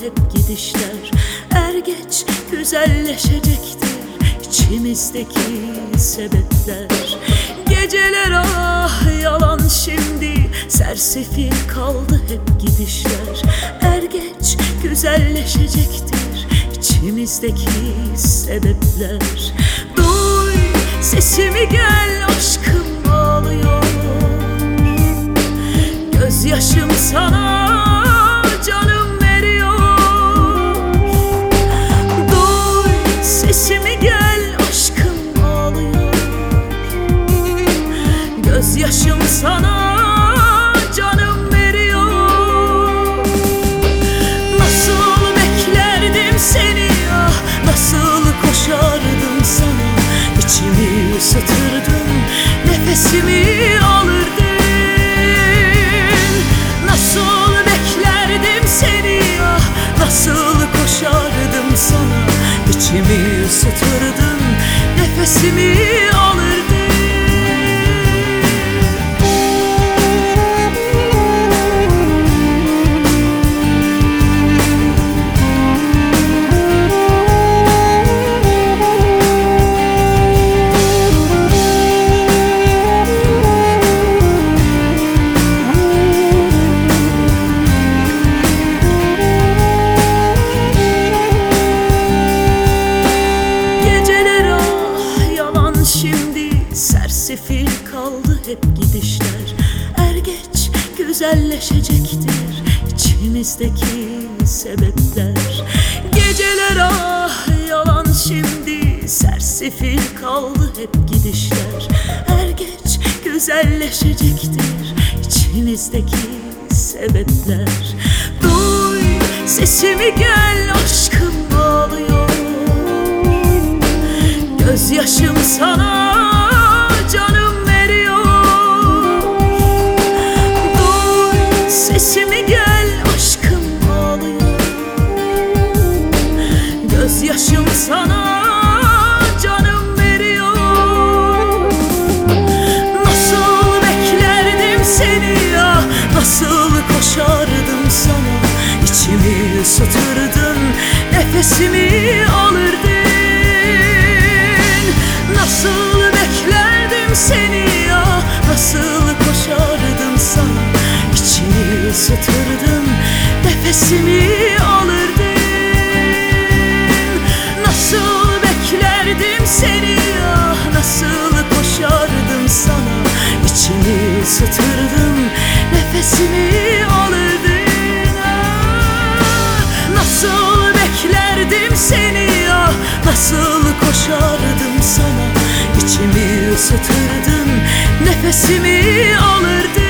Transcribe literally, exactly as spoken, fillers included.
hep gidişler. Er geç güzelleşecektir içimizdeki sebepler. Geceler ah yalan şimdi, sersefil kaldı hep gidişler. Er geç güzelleşecektir içimizdeki sebepler. Duy sesimi, gel aşkım ağlıyor. Gözyaşım sana canım veriyor. Duy sesimi, gel aşkım ağlıyor. Gözyaşım sana canım veriyor. Nasıl beklerdim seni ah, nasıl koşardım sana. İçimi ısıtırdın, nefesimi alırdın. Nasıl beklerdim seni ah, nasıl koşardım sana. İçimi ısıtırdın, nefesimi alırdın. Sersefil kaldı hep gidişler. Er geç güzelleşecektir içimizdeki sebepler. Geceler ah yalan şimdi, sersefil kaldı hep gidişler. Er geç güzelleşecektir içimizdeki sebepler. Duy sesimi, gel aşkım ağlıyor. Gözyaşım sana canım veriyor. Duy sesimi, gel aşkım ağlıyor. Gözyaşım sana canım veriyor. Nasıl beklerdim seni ah, nasıl koşardım sana. İçimi ısıtırdın, nefesimi alırdın. Nasıl beklerdim seni ah, nasıl koşardım sana. İçimi ısıtırdın, nefesimi alırdın. Nasıl beklerdim seni ah, nasıl koşardım sana. İçimi ısıtırdın, nefesimi alırdın. Ah, nasıl beklerdim seni ah, nasıl koşardım sana. İçimi ısıtırdın, nefesimi alırdın.